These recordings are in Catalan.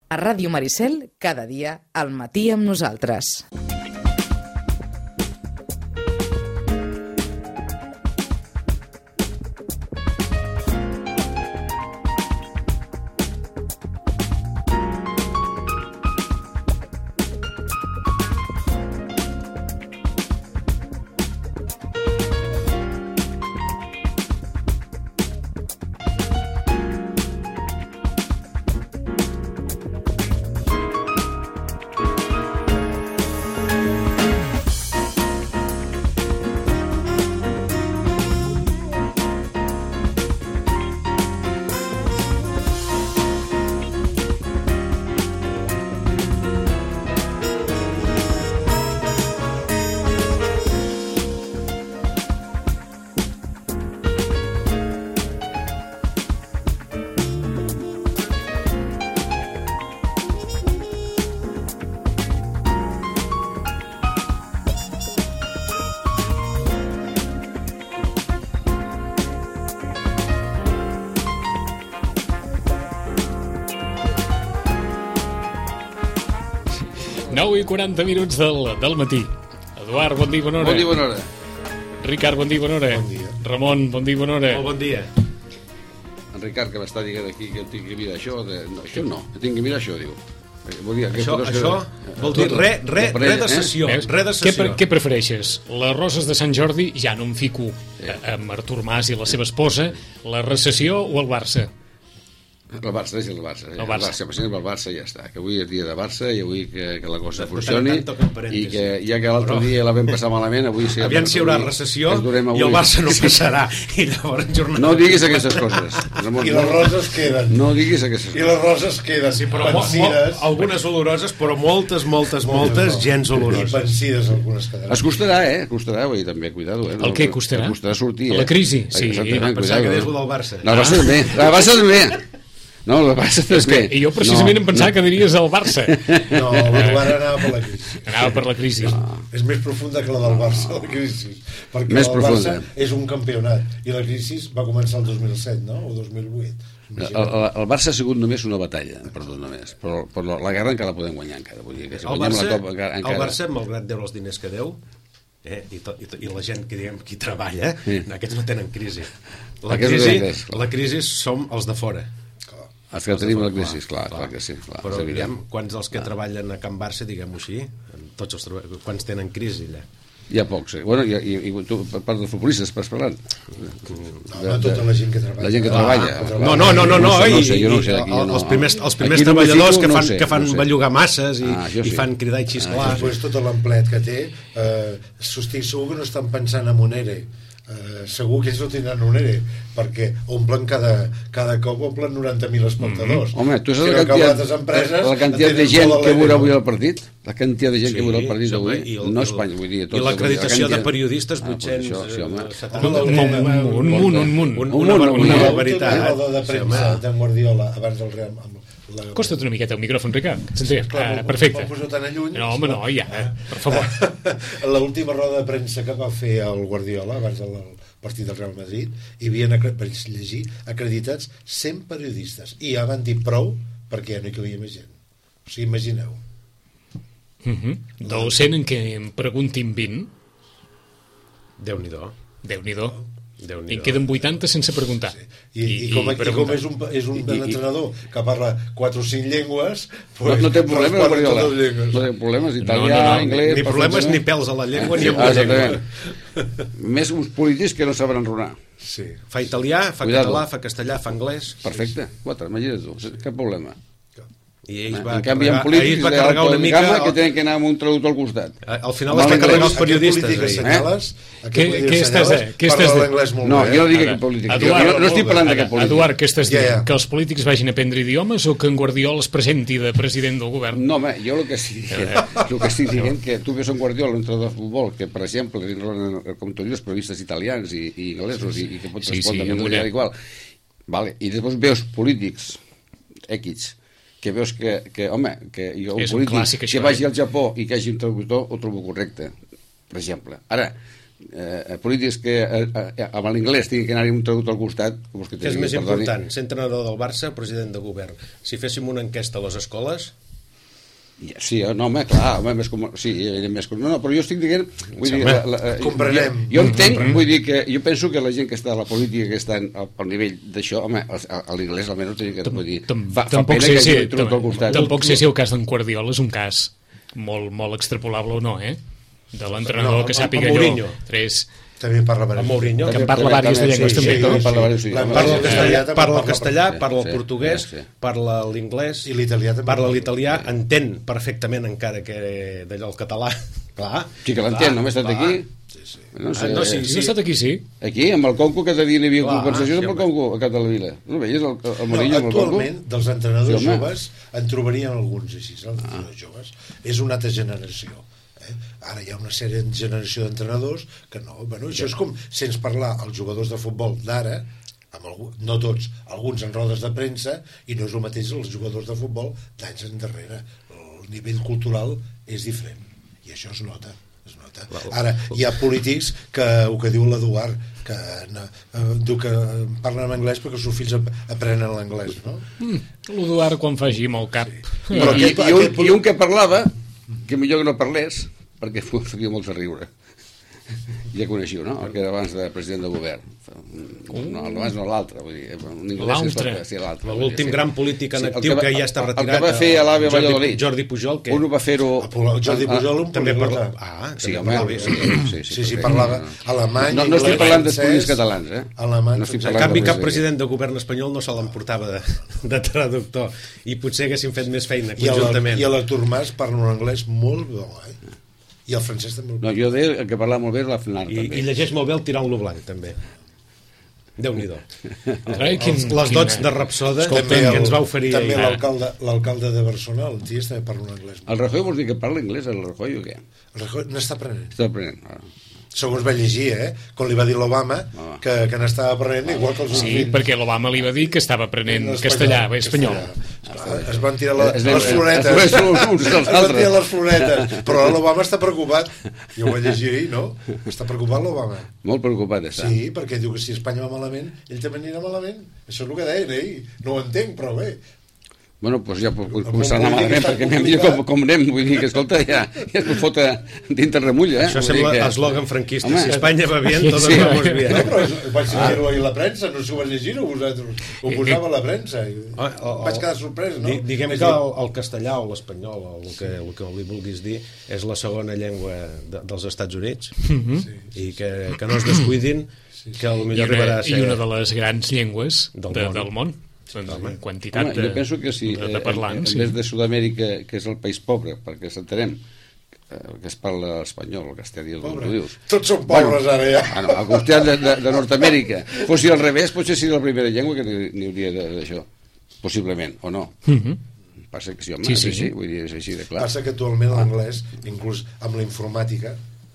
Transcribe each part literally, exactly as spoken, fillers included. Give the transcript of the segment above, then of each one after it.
A Ràdio Maricel, cada dia, al matí amb nosaltres. nou i quaranta minuts del, del matí. Eduard, bon dia, bona hora. Bon dia, bona hora. Ricard, bon dia, bona hora. Bon dia. Ramon, bon dia, bona hora. Molt bon dia. En Ricard, que m'està dient aquí que tinc que mirar això, de... no, això no, que tinc que mirar això, diu. Vol dir, això que... això vol dir re, re, re de sessió. Eh? Re de sessió. Què, pre què prefereixes? Les roses de Sant Jordi, ja no em fico sí. amb Artur Mas i la seva esposa, la recessió o el Barça? El Barça, és el Barça. El Barça. El Barça, el Barça ja està. Que avui és dia de Barça i avui que, que la cosa funcioni i que ja que l'altre dia la vam passar malament, avui sí. Aviam si hi haurà recessió i el Barça no passarà. I llavors jornada... No diguis aquestes coses. Ramon, I les roses queden. No diguis aquestes coses. I les roses queden. Sí, però pensides. Algunes oloroses, però moltes, moltes, moltes gens oloroses. I pensides algunes quedaran. Es costarà, eh? Costarà, vull dir, també, cuidado. Eh? El què costarà? Es costarà sortir, eh? La crisi, sí. Pensava que deies el del Barça. No, el Barça també. El Barça també. No, el Barça també. I jo precisament no, em pensava no. que diries el Barça. No, l'Eduard anava per la crisi. Anava per la crisi. No. És més profunda que la del Barça, la crisi. Perquè més el profunda. Barça és un campionat i la crisi va començar el dos mil set, no? O dos mil vuit. El, el, el Barça ha sigut només una batalla, perdó, només. Però, però la guerra encara la podem guanyar encara. Vull dir que si el, Barça, la Copa, encara, encara... el Barça, malgrat deu els diners que deu, eh, i, to, i, to, i la gent que diguem qui treballa, sí. aquests no tenen crisi. La crisi, la crisi som els de fora. Els que tenim la crisi, clar, clar, clar que sí. Clar, però diguem, quants dels que clar. treballen a Can Barça, diguem-ho així, tots els treball... quants tenen crisi allà? Hi ha pocs, eh? Bueno, i, i, i tu, per part dels futbolistes, estàs parlant? No, no tota la gent que treballa. La gent que treballa. Ah, no, no, no, no, no, no, no sé, jo no sé, aquí, no. Els primers, els primers treballadors que fan, no sé, que fan no sé. bellugar masses i, ah, sí. i fan cridar i xisclar. Ah, després tot l'empleat que té, eh, estic segur que no estan pensant en un E R E. Uh, segur que ells no tindran un E R E perquè omplen cada, cada cop omplen noranta mil espectadors. Mm -hmm. Home, tu saps la quantitat, empreses la quantitat de gent que veurà avui el partit? La quantitat de gent sí, que veurà el partit avui? Sí, no Espanya, vull dir. I l'acreditació de periodistes, vuit-cents... Un munt, un munt. Una barbaritat. La roda de premsa d'en Guardiola abans del Real... La... Costa't una miqueta el micròfon, Ricard. Sí, ah, perfecte. No, home, no, ja, per favor. L'última roda de premsa que va fer el Guardiola abans del partit del Real Madrid hi havia, per llegir, acreditats cent periodistes i ja van dir prou perquè ja no hi cabia més gent. O sigui, imagineu. Uh -huh. Del cent en què em preguntin vint. Déu-n'hi-do. Déu-n'hi-do. I en queden vuitanta sense preguntar. Sí. I, I, i, com, i, i com és un, és un I, entrenador que parla quatre o cinc llengües, pues, no, no té problemes, Guardiola. No té problemes, italià, no, no, no, anglès... Ni problemes ni pèls a la llengua eh, ni sí, amb la llengua. Més uns polítics que no saben enronar. Sí. Fa italià, fa Cuidado. català, fa castellà, fa anglès... Perfecte, quatre, imagina't tu, cap problema. I ells va en canvi, carregar, en polítics va carregar una mica el... que tenen que anar amb un traductor al costat. Al final es va carregar els periodistes. Eh? Què estàs dient? No, jo no dic que polític. No estic parlant de cap polític. Eduard, què estàs dient? Que els polítics vagin a aprendre idiomes o que en Guardiola es presenti de president del govern? No, home, jo el que estic dient, el que estic dient que tu ves un Guardiola, un entrenador de futbol, que, per exemple, com tu dius, periodistes italians i anglesos i que pot respondre igual. I després veus polítics X que veus que, que home, que jo, un polític que vagi al Japó i que hagi un traductor ho trobo correcte, per exemple. Ara, eh, polítics que eh, eh, amb l'inglès tinguin que anar-hi un traductor al costat, que, que és més perdoni. Important, ser entrenador del Barça o president de govern? Si féssim una enquesta a les escoles... Sí, no, home, clar, home, més com... sí, més com... no, no, però jo estic dient... Vull dir, la, la, comprenem. Jo, jo entenc, vull dir que jo penso que la gent que està a la política, que està al, al nivell d'això, home, a l'inglès almenys tenia que... Vull dir, fa, fa pena que hagi trobat al costat. Tampoc sé si el cas d'en Guardiola és un cas molt, molt extrapolable o no, eh? De l'entrenador no, que sàpiga allò. Tres... També parla a Mourinho, que en parla diverses llengües també. Parla el castellà, parla el castellà, parla el portuguès, parla l'inglès, i l'italià també. Parla l'italià, entén perfectament encara que d'allò el català. Clar. Sí que l'entén, només estat aquí. Sí, sí. No sé, no, sí, sí. No estat aquí, sí. Aquí, amb el Conco, cada dia hi havia compensació amb el Conco a Cap de la Vila. No veies el, el Mourinho amb el Conco? Actualment, dels entrenadors joves, en trobarien alguns així, els entrenadors joves. És una altra generació. Ara hi ha una sèrie de generació d'entrenadors que no, bueno, això és com sense parlar els jugadors de futbol d'ara, no tots, alguns en rodes de premsa, i no és el mateix els jugadors de futbol d'anys endarrere. El nivell cultural és diferent i això es nota, es nota. Ara hi ha polítics que, el que diu l'Eduard, que, no, que parlen en anglès perquè els seus fills aprenen l'anglès, no? Mm, l'Eduard quan fa gym al cap. Sí. Però I, aquest, i, un, aquest... I un que parlava que millor que no parlés perquè feia molt de riure. Ja coneixiu, no? El que era abans de president de govern. No, abans no l'altre, vull dir, un inglès que es sí, l'altre. L'últim sí. gran polític en actiu sí, que, va, que ja està retirat. El que va fer a l'A V E Valladolid. Jordi Pujol, que... Un va fer-ho... Jordi Pujol, un també parla... Ah, sí, home, sí, sí, sí, sí, parlava alemany, no, no estic parlant d'estudis catalans, eh? Alemany, no en canvi, cap president de govern espanyol no se l'emportava de, de traductor i potser haguessin fet més feina conjuntament. I l'Artur Mas parla un anglès molt bo, eh? I el francès també. No, jo deia el que parlava molt bé és la Fnar, I, i llegeix molt bé el Tirant-lo Blanc, també. Déu-n'hi-do. Carai, quin, les dots de Rapsoda que ens va oferir també l'alcalde l'alcalde de Barcelona, el Ties, també parla un anglès. El Rajoy vols dir que parla anglès, el Rajoy o què? El Rajoy n'està aprenent. Està aprenent, ara. Segons va llegir, eh? Quan li va dir l'Obama ah. que, que n'estava aprenent ah. igual que els sí, perquè l'Obama li va dir que estava aprenent castellà, bé, espanyol. Esclar, es van tirar la, es les floretes. Es, es van tirar les floretes. Però l'Obama està preocupat. Jo ho vaig llegir ahir, no? Està preocupat l'Obama. Molt preocupat està. Sí, perquè diu que si Espanya va malament, ell també anirà malament. Això és el que deien, eh? No ho entenc, però bé. Bueno, doncs ja començar a anar malament, perquè anem jo com, com anem, vull dir que, escolta, ja, ja es fota dintre remulla, eh? Això sembla que... eslògan franquista, home, si Espanya va bien, todos sí, vamos bien. No, però vaig llegir-ho ahir a la premsa, no si ho vaig llegir-ho, vosaltres, ho posava a la premsa, i oh, oh, vaig quedar sorprès, no? Diguem que el, el castellà o l'espanyol, o el que, el que li vulguis dir, és la segona llengua de, dels Estats Units, mm-hmm. sí, sí, i que, que no es descuidin, sí, sí. que potser arribarà a ser... I una de les grans llengües del, de, món. del món. En quantitat Home, de, jo penso que si, de, de parlants, en, en vez de Sud-amèrica, que és el país pobre, perquè s'entenem que es parla espanyol, el castellà, el que dius. Tots són pobres, bueno, ara ja. Bueno, al costat de, de, de Nord-amèrica. Fos si al revés, potser seria la primera llengua que n'hi hauria d'això. Possiblement, o no? Mm-hmm. Passa que sí, home, sí, sí, sí, sí. Vull dir, és així de clar. Passa que actualment l'anglès, inclús amb la informàtica,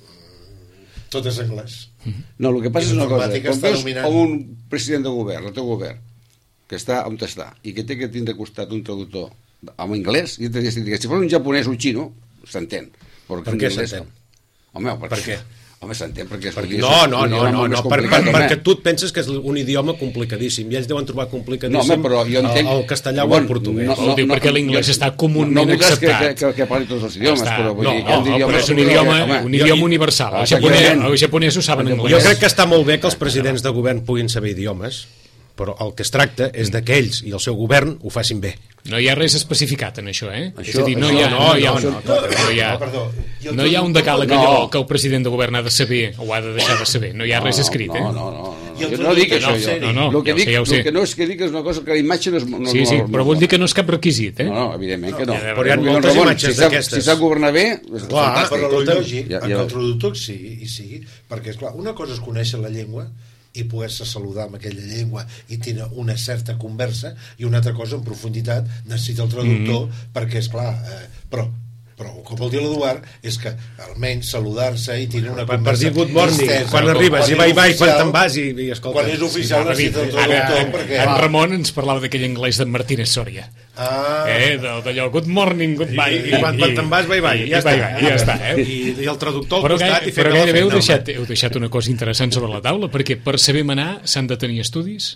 tot és anglès. No, el que passa és una cosa. Quan veus un president de govern, el teu govern, que està on està, i que té que tindre costat un traductor en anglès, i te dic, si fos un japonès o un xino, s'entén. Per què s'entén? Home, per, per què? Home, s'entén perquè... Per no, no, no, no, no per, per, perquè tu et penses que és un idioma complicadíssim, i ells deuen trobar complicadíssim no, home, però jo entenc... el, el castellà o el portuguès. No, no, no, perquè l'inglès està comunament no, no acceptat. Que, que, que parli tots els idiomes, està, però vull no, dir que no, però és un idioma, un idioma universal. Els japonesos, els japonesos saben anglès. Jo crec que està molt bé que els presidents de govern puguin saber idiomes, però el que es tracta és de que ells i el seu govern ho facin bé. No hi ha res especificat en això, eh? Això, és a dir, no hi ha, no, hi ha, no, no, no, hi ha, no hi ha un decàleg allò que el president de govern ha de saber o ha de deixar de saber. No hi ha res escrit, eh? No, no, no. Jo no dic això, jo. No, no, el que dic, el que no és que dic és una cosa que la imatge no és... Sí, sí, però vull dir que no és cap requisit, eh? No, no, evidentment que no. Però hi ha moltes imatges d'aquestes. Si sap governar bé... Clar, però el lògic, que el traductor sigui, i sigui, perquè, esclar, una cosa és conèixer la llengua i poder-se saludar amb aquella llengua i tenir una certa conversa, i una altra cosa en profunditat necessita el traductor, mm. perquè, esclar, eh, però però el que vol dir l'Eduard és que almenys saludar-se i tenir una per, conversa per dir good morning, distesa, quan arribes i vai, vai, quan te'n vas i, i escolta. Quan és oficial sí, necessita el traductor perquè... En Ramon ens parlava d'aquell anglès d'en Martínez Soria. Ah. Eh, d'allò, good morning, good bye. I, i, i quan, quan te'n vas, vai, vai, i ja està. I, ja està eh? I, I el traductor al però costat gai, i fer però gairebé heu feina, deixat, heu deixat una cosa interessant sobre la taula, perquè per saber manar s'han de tenir estudis?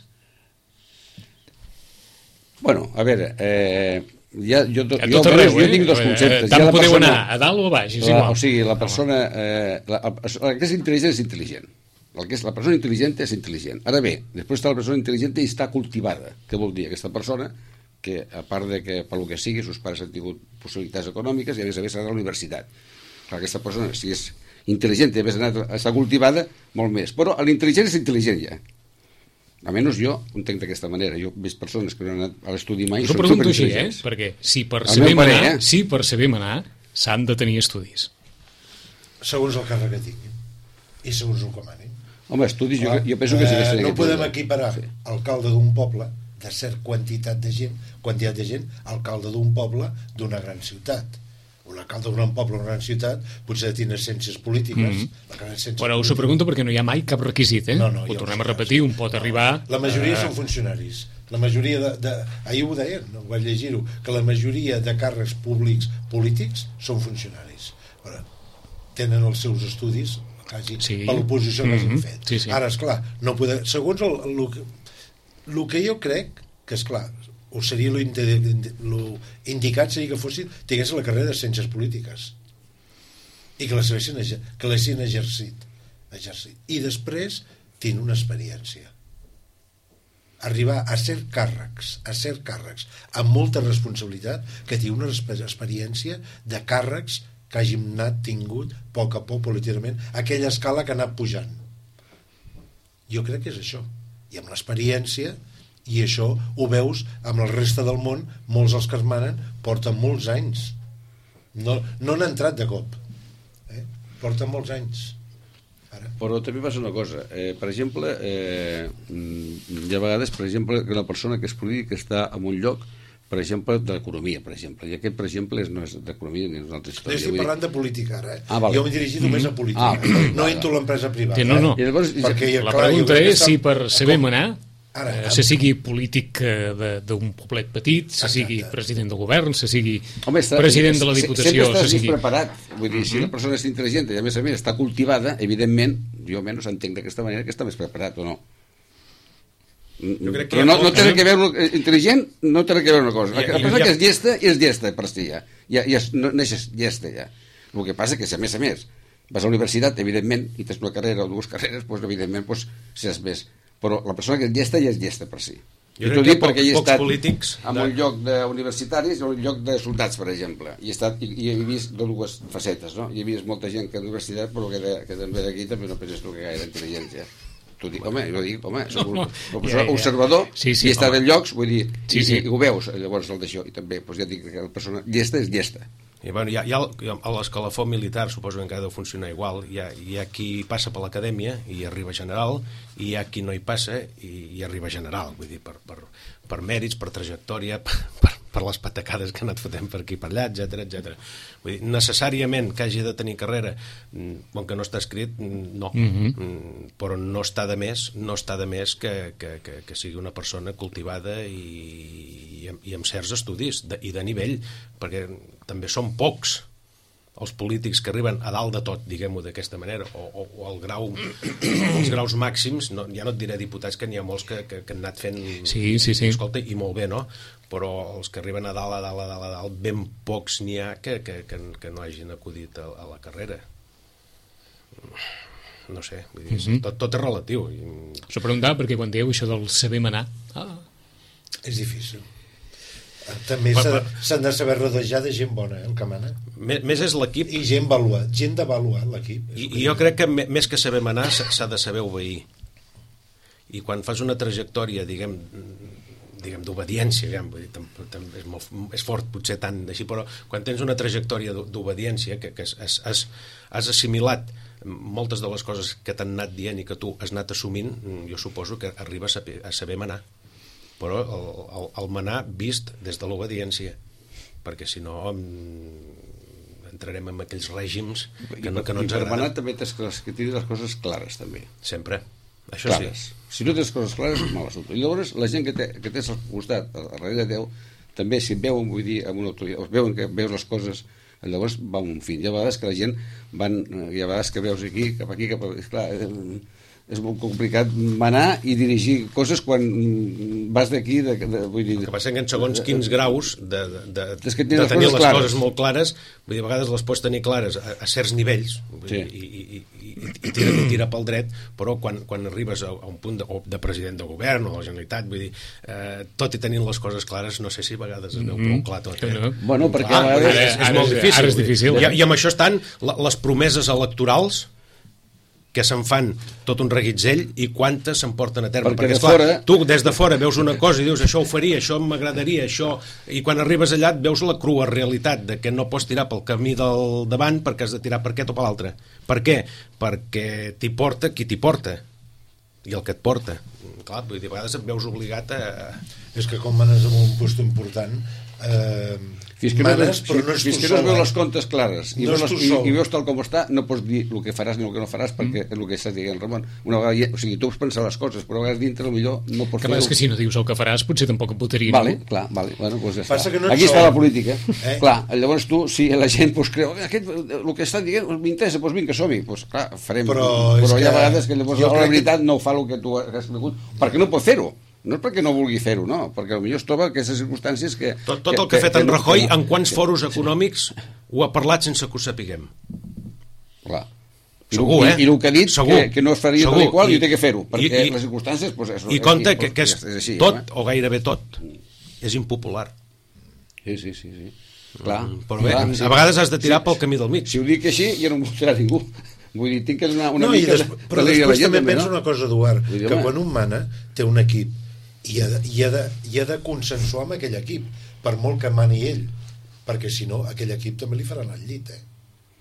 Bueno, a veure, eh, ja, jo, a jo, tot arreu, jo eh? tinc dos conceptes. Tant ja podeu persona, anar a dalt o a baix, és la, igual. O sigui, la persona... Eh, la, el que és intel·ligent és intel·ligent. El que és la persona intel·ligent és intel·ligent. Ara bé, després està la persona intel·ligent i està cultivada. Què vol dir aquesta persona? Que a part de que, per lo que sigui, sus pares han tingut possibilitats econòmiques i a més a més ha anat a la universitat. Clar, aquesta persona, si és intel·ligent i a més anat, està cultivada, molt més. Però l'intel·ligent és intel·ligent ja. Almenys jo ho entenc d'aquesta manera. Jo he vist persones que no han anat a l'estudi mai. Us ho pregunto així, eh? Perquè si per El saber meu pare, manar, eh? si per saber manar s'han de tenir estudis. Segons el càrrec que tinguin i segons el que manin. Home, estudis, jo, jo penso que sí que eh, seria no aquest podem problema. equiparar Sí. alcalde d'un poble de cert quantitat de gent, quantitat de gent, alcalde d'un poble d'una gran ciutat. Un alcalde d'un poble o una gran ciutat potser té ciències polítiques. Mm-hmm. La gran ciències Però us ho polítiques- pregunto perquè no hi ha mai cap requisit, eh? No, no, ho ja ho tornem sé, a repetir, un pot arribar... La majoria eh, són funcionaris. La majoria de, de... Ahir ho deien, no vaig llegir-ho, que la majoria de càrrecs públics polítics són funcionaris. Ara, tenen els seus estudis quasi Sí. per l'oposició que Mhm. hagin fet. Sí, sí. Ara, esclar, no poder... segons el, el, el, que, el que jo crec que, esclar, o seria lo, indi, lo indicat seria que fossin, tinguessin la carrera de ciències polítiques i que les haguessin, que l'haguessin exercit, exercit. I després tinc una experiència. Arribar a ser càrrecs, a ser càrrecs, amb molta responsabilitat, que tingui una experiència de càrrecs que hàgim anat tingut a poc a poc, políticament, aquella escala que ha anat pujant. Jo crec que és això. I amb l'experiència, i això ho veus amb la resta del món, molts dels que es manen porten molts anys. No, no han entrat de cop. Eh? Porten molts anys. Ara. Però també passa una cosa. Eh, per exemple, eh, hi ha vegades, per exemple, que una persona que és política està en un lloc, per exemple, d'economia, per exemple. I aquest, per exemple, és, no és d'economia ni és una altra Jo història. estic Vull dir- parlant de política ara. Eh? Ah, vale. Jo m'he dirigit només a política. Ah, vale, no vale. entro a l'empresa privada. Sí, no, no. I llavors, Perquè, La clar, jo pregunta crec que és està- si per saber com- manar, Ara, eh, amb- se sigui polític eh, de- d'un poblet petit, se sigui Exacte. president del govern, se sigui Home, està, president de la se- Diputació, sempre se estàs sigui... més preparat. Vull dir, si la persona és intel·ligent i a més a més està cultivada, evidentment, jo almenys entenc d'aquesta manera que està més preparat, o no? Jo crec que Però hi ha no, no molt- té que veure eh, intel·ligent, no té que veure una cosa. Hi ha- La hi ha- persona que és llesta, és llesta per si ja. Ja, ja és- no, neixes llesta ja. El que passa que si a més a més vas a la universitat, evidentment, i tens una carrera o dues carreres, doncs, evidentment, doncs, seràs més. Però la persona que és llesta ja és llesta per si. Jo I crec t'ho que dic pocs- perquè hi he pocs estat polítics en de- un lloc d'universitaris i en un lloc de soldats, per exemple. I he, estat, i, i he vist de dues facetes, no? I he vist molta gent que a la universitat, però que, de, que també d'aquí també no penses tu que gaire intel·ligència. T'ho dic, home, jo dic, home, soc un, No, un ja, ja. observador Sí, sí, i he estat home. en llocs, vull dir, Sí, i, sí. i, ho veus, llavors el d'això, i també, doncs ja dic que la persona llesta és llesta. I, bueno, hi ha, hi ha, el- a l'escalafó militar suposo que encara deu funcionar igual. Hi ha, hi ha qui passa per l'acadèmia i arriba a general, i hi ha qui no hi passa i, i arriba a general, vull dir, per, per, per mèrits, per trajectòria, per, per, per les patacades que ha anat fotent per aquí per allà, etcètera, etcètera. Vull dir, necessàriament que hagi de tenir carrera, mm, com que no està escrit, mm, no. Mhm. Mm, però no està de més, no està de més que, que, que, que sigui una persona cultivada i, i, amb, i amb certs estudis de, i de nivell, perquè també són pocs els polítics que arriben a dalt de tot, diguem-ho d'aquesta manera, o, o, o el grau, els graus màxims, no, ja no et diré diputats, que n'hi ha molts que, que, que han anat fent, Sí, sí, sí. escolta, i molt bé, no? Però els que arriben a dalt, a dalt, a dalt, a dalt, ben pocs n'hi ha que, que, que, que no hagin acudit a, a la carrera. No sé, vull dir, Mhm. tot, tot és relatiu. I, S'ho preguntava perquè quan dieu això del saber manar... Ah, És difícil. També Per- s'ha per- s'han de saber rodejar de gent bona, eh, el que mana. més, més és l'equip, I gent valuat, gent d'avaluar l'equip. I, i jo crec que me- més que saber manar s'ha s'ha de saber obeir. I quan fas una trajectòria, diguem, diguem d'obediència, diguem, vull dir, tam, tam, és, molt, és fort potser tant així, però quan tens una trajectòria d'o- d'obediència, que, que has, has, has, has assimilat moltes de les coses que t'han anat dient i que tu has anat assumint, jo suposo que arribes a, saber- a saber manar. Però el, el, el manar vist des de l'obediència, perquè si no mm, entrarem en aquells règims que no, que no I ens per agraden. manar també tens que, que tinguis les coses clares, també. Sempre. Això Clares. sí. Si no tens coses clares, mal assumpte. I llavors la gent que, té, que tens al costat, a darrere de Déu, també si et veuen, vull dir, amb una autoritat, o veuen que veus les coses, llavors va un fin. Hi ha vegades que la gent van, hi ha vegades que veus aquí, cap aquí, cap aquí, clar, és molt complicat manar i dirigir coses quan vas d'aquí, de, de, vull dir... El que passa que en segons quins graus de, de, de, És que de tens les tenir coses les clares. coses molt clares, vull dir, a vegades les pots tenir clares a, a certs nivells, vull Sí. dir, i, i, i, i tira, tira pel dret, però quan, quan arribes a, a un punt de, de president de govern o de la Generalitat, vull dir, eh, tot i tenint les coses clares, no sé si a vegades es veu Mm. prou clar tot. Que Eh? no. Bueno, perquè Clar, a vegades... és, és ara molt és- difícil. ara és vull dir. difícil. I, I amb això estan la, les promeses electorals que se'n fan tot un reguitzell i quantes se'n porten a terme. Perquè Perquè, de esclar, fora- tu des de fora veus una cosa i dius això ho faria, això m'agradaria, això... I quan arribes allà et veus la crua realitat de que no pots tirar pel camí del davant perquè has de tirar per aquest o per l'altre. Per què? Perquè t'hi porta qui t'hi porta i el que et porta. Clar, vull dir, a vegades et veus obligat a... És que com manes en un lloc important, eh, Fins que no, manes, veus, però no és fins tu que no es sol. veus eh? les comptes clares i, No veus és les, tu i, sol. i veus tal com està, no pots dir el que faràs ni el que no faràs perquè és el que estàs dient, Ramon. Una vegada, hi- o sigui, tu pots pensar les coses, però a vegades dintre millor no pots Clar, és que fer-ho. si no dius el que faràs, potser tampoc et votaria Vale, ningú. clar, vale, bueno, doncs ja Passa està. que no ets Aquí està sol. la política. Eh? Clar, llavors tu, si la gent pues, creu aquest, el que està dient m'interessa, doncs vinga, som-hi. Pues, clar, farem, Però però, és hi ha que vegades que llavors jo la crec que- veritat no ho fa el que tu has cregut, perquè no pot fer-ho. No és perquè no vulgui fer-ho, no, perquè potser es troba aquestes circumstàncies que... Tot, tot el que ha fet en Rajoy, en quants foros econòmics ho ha parlat sense que ho sapiguem? Clar. I Segur, el- eh? I, i el que ha dit, Segur. que, que no es faria Segur. tal i qual, i, I- i té que fer-ho, perquè i- i- les circumstàncies... Pues, és, I compte és, que, que és, és així, tot, eh? o gairebé tot, és impopular. Sí, sí, sí. sí. Clar, Però bé, clar, a sí. vegades has de tirar pel camí del mig. Si ho dic així, ja no em votarà ningú. Vull dir, tinc que donar una No, i mica des, de... però d'alegria a la després gent, també penso no? una cosa, Eduard, Vull dir, que home. quan un mana té un equip i ha, de, i, ha de, i ha de consensuar amb aquell equip, per molt que mani ell, perquè si no, aquell equip també li faran el llit, eh?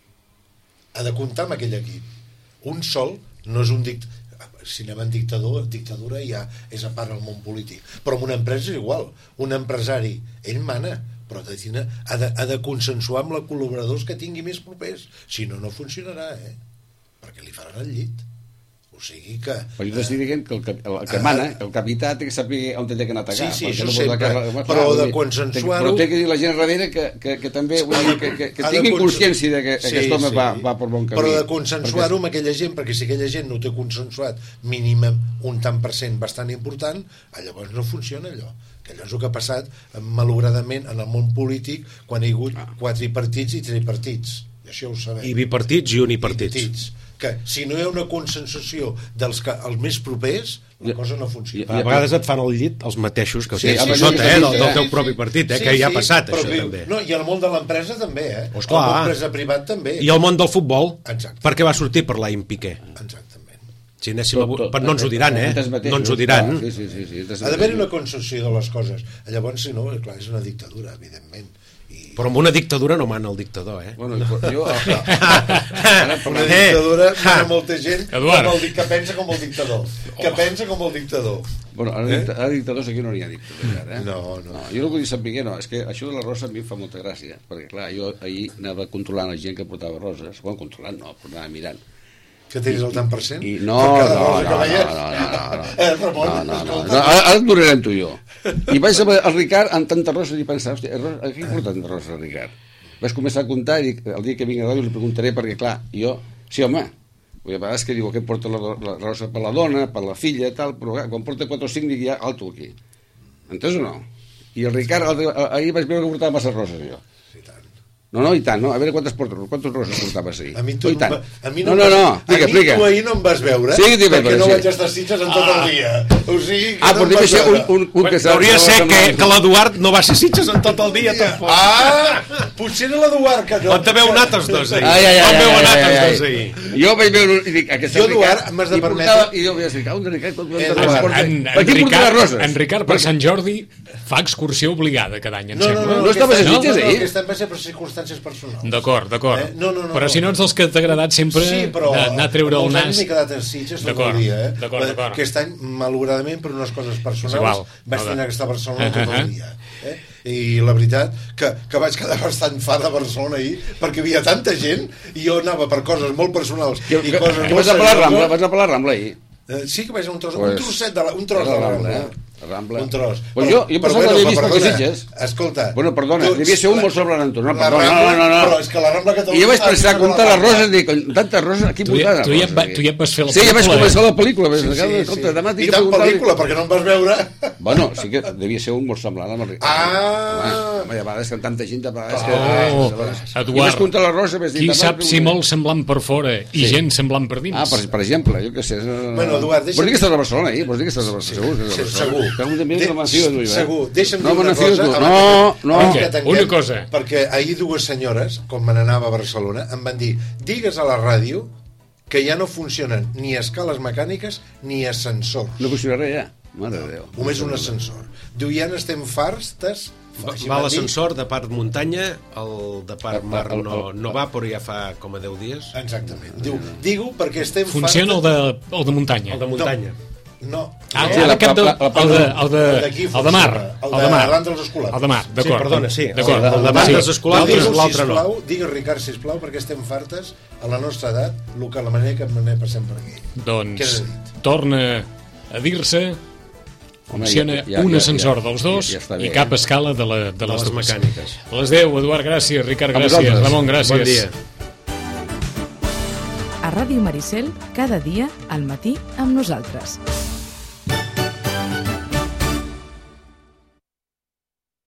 Ha de comptar amb aquell equip. Un sol no és un dict... Si anem en dictador, dictadura ja és a part del món polític. Però en una empresa és igual. Un empresari, ell mana, però de, ha, de, ha de consensuar amb els col·laboradors que tingui més propers. Si no, no funcionarà, eh? Perquè li faran el llit. O sigui que... Però jo t'estic dient que el que, el que mana, el capità té que saber on té que anar a atacar. Sí, sí, perquè això no pot sempre, atacar- però vull de dir, consensuar-ho- Però té que dir la gent darrere que, que, que també vull dir, que, que, que Ha de tinguin consen- consciència de que Sí, aquest home sí. va, va per bon camí. Però de consensuar-ho amb aquella gent, perquè si aquella gent no ho té consensuat mínim un tant per cent bastant important, llavors no funciona allò. Que allò és el que ha passat, malauradament, en el món polític, quan hi ha hagut quadripartits i tripartits. I això ho sabem. I bipartits i unipartits. Bipartits. Que si no hi ha una consensació dels que, els més propers, la cosa no funciona. A vegades et fan el llit els mateixos que Sí, tens sí, a sí, sota, sí, eh, sí, del, sí, del sí, teu sí. propi partit, eh, Sí, que ja ha sí, passat però això viu- també. No, i el món de l'empresa també, eh? Pues clar. L'empresa privat també. I el món del futbol, Exacte. per què va sortir per l'Aim Piqué? Exactament. Si anéssim a... per, no ens ho diran, eh? Entes mateixos, No ens ho diran. clar, Sí, sí, sí, sí, entes Ha d'haver mateixos. una concepció de les coses. Llavors, si no, clar, és una dictadura, evidentment. I... Però amb una dictadura no mana el dictador, eh? Bueno, jo... Una Ara, dictadura, hi ha molta gent Eduard. com el, di- que pensa com el dictador. Que pensa com el dictador. Bueno, ara, eh? ara dictadors aquí no n'hi ha dictadors, ara, eh? No, no. Jo no vull dir saber, no, és que això de la rosa a mi em fa molta gràcia, perquè clar, jo ahir anava controlant la gent que portava roses, bueno, controlant no, però anava mirant. Que tens el tant per cent? I no, Per cada no, rosa no, que no, veies? no, no, no, Eh, Ramon, no, no, no, escolta. no, ara, ara et durarem tu i jo. I vaig saber el Ricard amb tantes roses i pensar, hòstia, ros- aquí porta tantes roses el Ricard? Vaig començar a comptar i dic, el dia que vingui a ràdio li preguntaré perquè, clar, jo, sí, home, vull dir, a vegades que diu que porta la, la rosa per la dona, per la filla, tal, però clar, quan porta quatre o cinc dic ja, alto aquí. Entens o no? I el Ricard, el, el, ahir vaig veure que portava massa roses, jo. Sí, tant. No, no, i tant, no? A veure quantes, porta, quantes roses portaves ahir. A mi, tu oh, i no, tant. em va- a mi no, no, no, em no, vas- explica, a mi explica. tu ahir no em vas veure, Sí, que t'hi vaig perquè veure, no sí. vaig estar a Sitges en tot el dia. O sigui, que Ah, no però em deve vas ser un, veure. un, un que s'ha... Hauria de ser s'ha- que, que l'Eduard no va ser Sitges en tot el dia, tampoc. Ah, potser era l'Eduard que no. On te veu anar tots dos ahir? Ai, ai, ai, On veu ai, anar ai, tots ai, dos ai. ahir? Jo vaig veure i dic, aquesta Jo, Eduard, Ricard, m'has de i permetre- portava- I jo vaig dir, cau, en Ricard, quantes Eh, roses Eduard, porta? En, Per en, aquí porta les Ricard, roses? en Ricard per Sant Jordi fa excursió obligada cada any, em No, no, sembla. no, No estaves a aquest any- Sitges, no, no, ahir? Aquest any va ser per circumstàncies personals. D'acord, d'acord. Eh, no, no, no, però no. si no ets dels que t'ha agradat sempre Sí, però anar a treure el molts nas... anys m'he quedat a Sitges tot D'acord, el dia, eh? d'acord, d'acord. Aquest any, malauradament, per unes coses personals, igual, vaig no, tenir que estar a Barcelona uh, tot uh, el uh. dia. Eh? i la veritat que, que vaig quedar bastant fa de Barcelona ahir perquè hi havia tanta gent i jo anava per coses molt personals que, i que, coses que molt vas a la Rambla, vas a la Rambla ahir. Eh, sí que vaig a un tros, pues, un trosset de la, un tros de la Rambla, eh? Rambla. Un tros. Pues jo, jo pensava que l'havia vist per Sitges. Escolta. Bueno, perdona, tu, devia ser un molt semblant amb tu. No, la perdona, Rambla, no, no, no. Però és que la Rambla Catalunya... I jo vaig pensar a comptar les roses, dic, tantes roses aquí tu, ja, posades. tu, ja, va, tu ja et vas fer la sí, pel·lícula. Sí, ja vaig començar la pel·lícula. Sí, sí, sí. Escolta, demà I tant pel·lícula, perquè no em vas veure. Bueno, sí que devia ser un molt semblant amb el Ricard. Ah! Bueno, a vegades que tanta gent, a vegades que... Oh, Eduard, i vas comptar les roses... Qui sap si molt semblant per fora i gent semblant per dins. Ah, per exemple, jo què sé... Bueno, Eduard, deixa'm... Vols dir que estàs a Barcelona, ahir? Vols dir que estàs a Barcelona? Segur. Segur. Segur. Deixa'm dir no una cosa... No, no. Una cosa. Perquè ahir dues senyores, com me n'anava a Barcelona, em van dir, digues a la ràdio que ja no funcionen ni escales mecàniques ni ascensors. No funciona res ja? Mare de Déu. Només un ascensor. Diu, ja n'estem farts... Va, va l'ascensor de part muntanya, el de part mar no, no va, però ja fa com a deu dies. Exactament. Diu, digue-ho perquè estem farts... Funciona el de, el de muntanya. El de muntanya. No. Ah, no. el, cap de, el, de, el, de, el de mar. El de davant dels escolars. El de mar, d'acord. Sí, perdona, sí. D'acord. El de davant dels escolars, l'altre no. Digues, Ricard, sisplau, perquè estem fartes a la nostra edat, el que la manera que anem passem per aquí. Doncs torna a dir-se funciona ja, ja, un ja, ascensor ja, dels dos ja, ja i cap escala de, la, de, de les, les mecàniques. A les deu, Eduard, gràcies. Ricard, gràcies. Ramon, gràcies. Bon dia. A Ràdio Maricel, cada dia, al matí, amb nosaltres.